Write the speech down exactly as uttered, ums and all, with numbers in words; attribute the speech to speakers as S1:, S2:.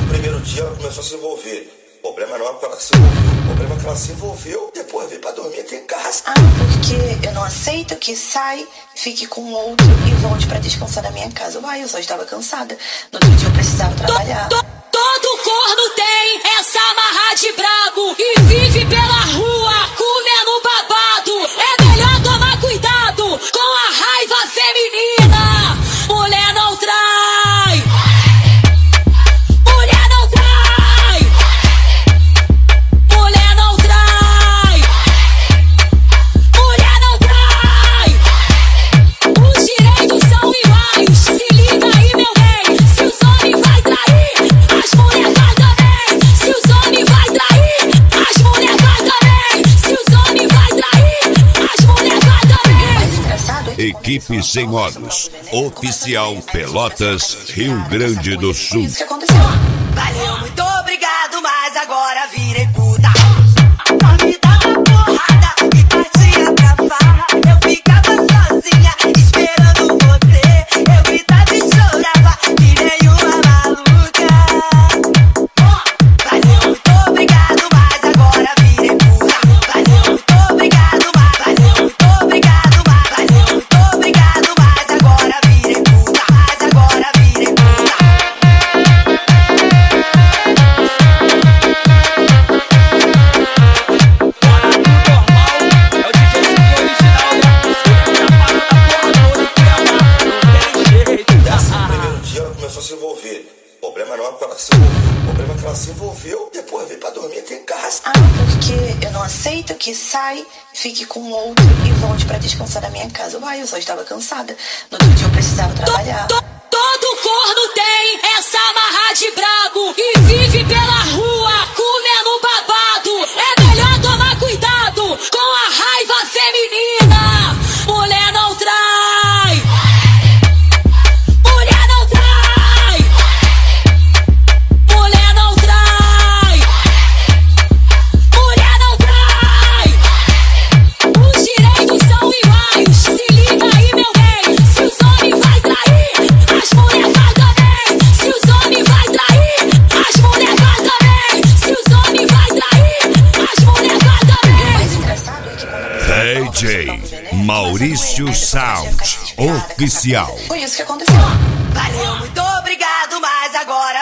S1: primeiro dia ela começou a se envolver. O problema não é que ela se envolveu. O problema é que ela se envolveu, depois veio pra dormir aqui em casa.
S2: Ah, porque eu não aceito que sai, fique com outro e volte pra descansar na minha casa. Uai, eu só estava cansada. No outro dia eu precisava trabalhar.
S3: To, to, todo corno tem essa marra de brabo e vive pela rua comendo babado. É melhor tomar cuidado com a raiva feminina. Mulher não trai. Mulher não trai. Mulher não trai. Mulher não trai. Os direitos são iguais. Se liga aí, meu bem. Se os homens vai trair, as mulheres vai também. Se os homens vai trair, as mulheres vai também. Se os homens vai trair, as mulheres vai também.
S2: Mais engraçado é que
S4: Equipe Sem Olhos, oficial Pelotas, Rio Grande do Sul.
S2: isso que aconteceu.
S5: Valeu, muito obrigado, mas agora virei puta. Só me dava porrada e partia pra farra. Eu ficava sozinha, esperando você. Eu gritava e chorava, que nem uma maluca. Valeu, muito obrigado, mas agora virei puta. Valeu, muito obrigado, mas valeu, muito obrigado, mas valeu, muito obrigado, mas agora virei puta. Mas agora virei puta.
S1: No primeiro dia ela começou a se envolver. O problema não é que ela se envolveu. O problema é que ela se envolveu, depois veio pra dormir aqui em casa.
S2: Ah, porque eu não aceito que sai, fique com outro e volte pra descansar na minha casa. Uai, eu só estava cansada. No outro dia eu precisava trabalhar.
S3: To, todo corno tem essa marra de brabo e vive pela rua comendo babado. É melhor tomar cuidado com a raiva feminina. Mulher não trai. Mulher não trai. Mulher não trai. Mulher não trai. Os direitos são iguais. Se liga aí, meu bem. Se os homens vai trair, as mulheres vai também. Se os homens vai trair, as mulheres vai também. Se os homens vai trair, as mulheres vai também.
S2: Mais engraçado é que quando
S4: D J Maurício Sound, oficial.
S2: foi isso que aconteceu.
S5: Valeu, muito obrigado, mas agora